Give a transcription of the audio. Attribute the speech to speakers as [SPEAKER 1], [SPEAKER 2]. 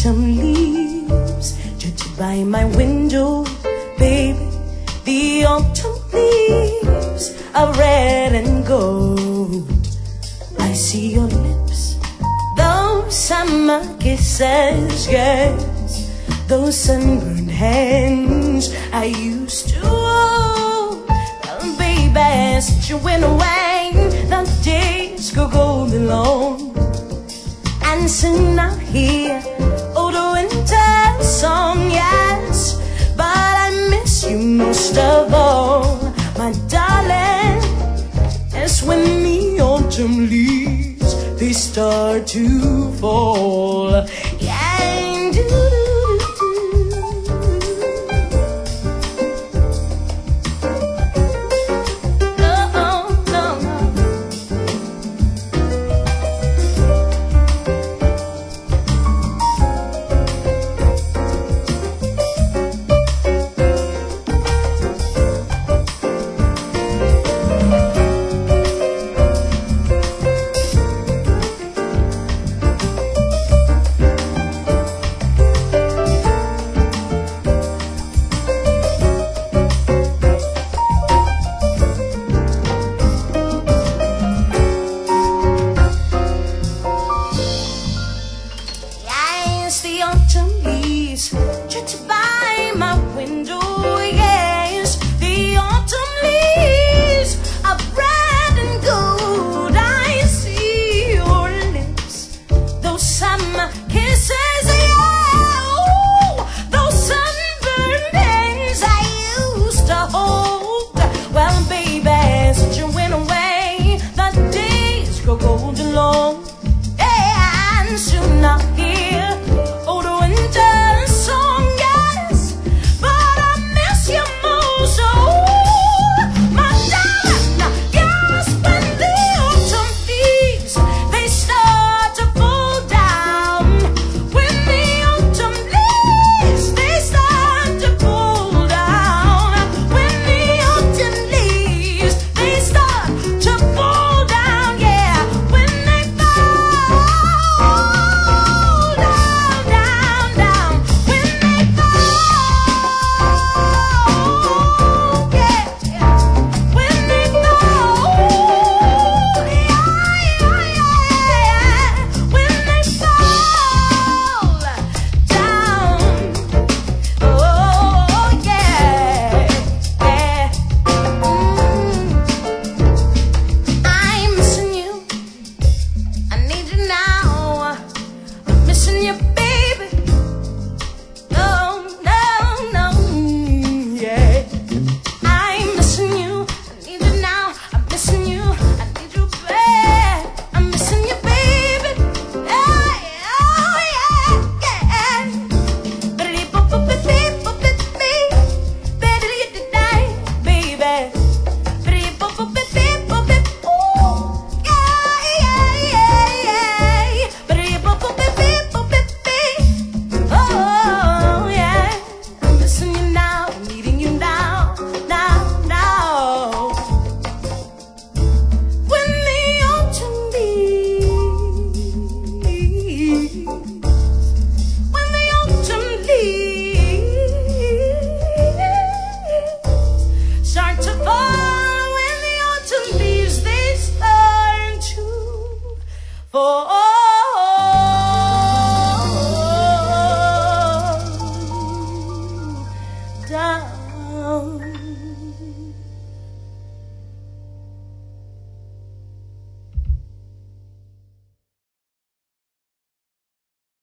[SPEAKER 1] autumn leaves drifted by my window, baby. The autumn leaves are red and gold. I see your lips, those summer kisses, yes, those sunburned hands I used to hold. Well, baby, since you went away, the days go golden long. And soon I'll hear old winter song, yes, but I miss you most of all, my darling. It's when the autumn leaves, they start to fall. Yeah, do-do-do-do. The autumn leaves drifted by my window, yes. The autumn leaves are red and gold. I see your lips, those summer kisses, yeah. Ooh, those sunburned hands I used to hold. Well, baby, since you went away, the days grow golden long. Yeah, and soon I'll hear down.